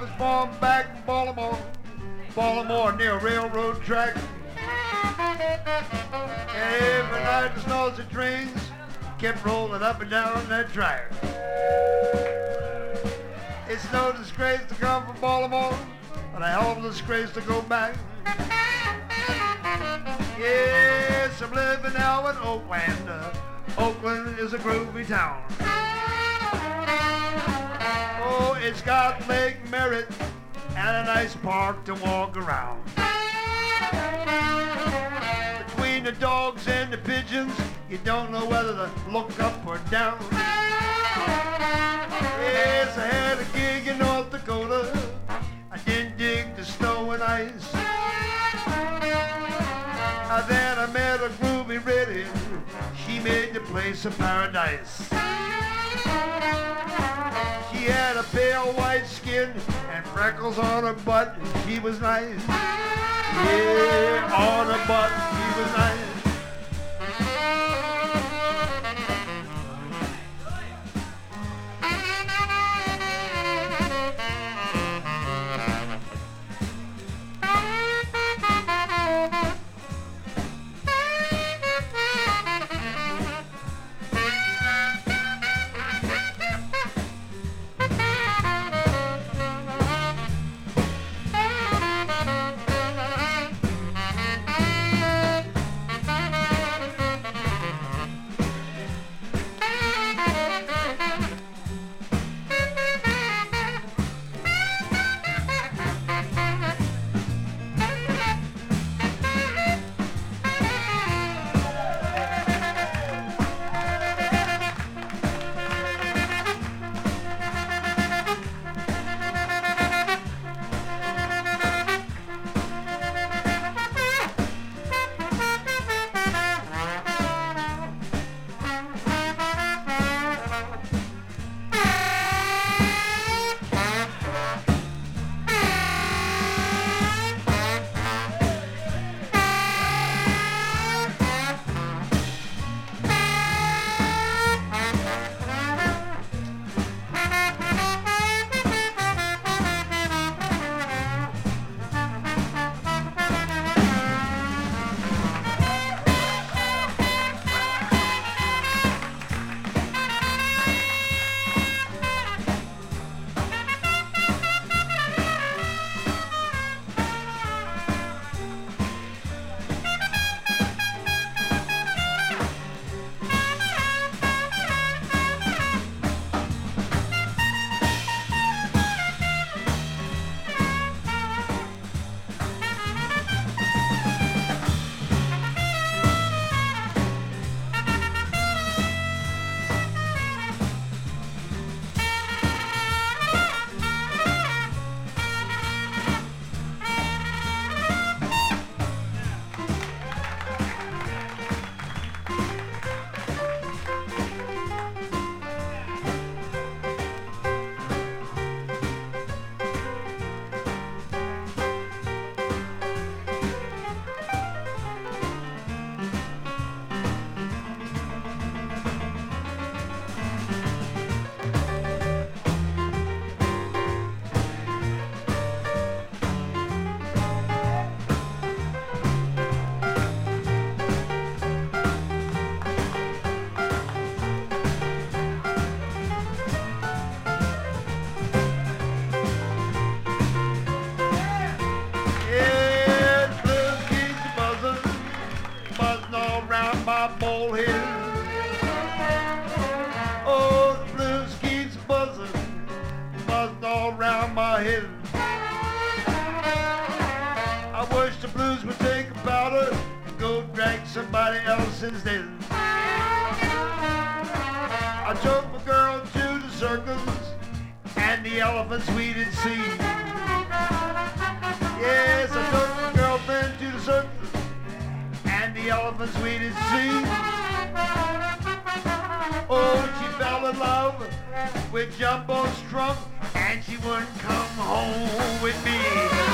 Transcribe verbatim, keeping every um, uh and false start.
was born back in Baltimore, Baltimore near a railroad track. And every night the snows and trains kept rolling up and down that track. It's no disgrace to come from Baltimore, but a hell of a disgrace to go back. Yes, I'm living now in Oakland. Uh, Oakland is a groovy town. Oh, it's got Lake Merritt and a nice park to walk around. Between the dogs and the pigeons, you don't know whether to look up or down. Yes, I had a gig in North Dakota. I didn't dig the snow and ice. And then I met a groovy redhead. She made the place a paradise. She had a pale white skin and freckles on her butt. She was nice. Yeah, on her butt, she was nice. with Jumbo's trunk, and she wouldn't come home with me.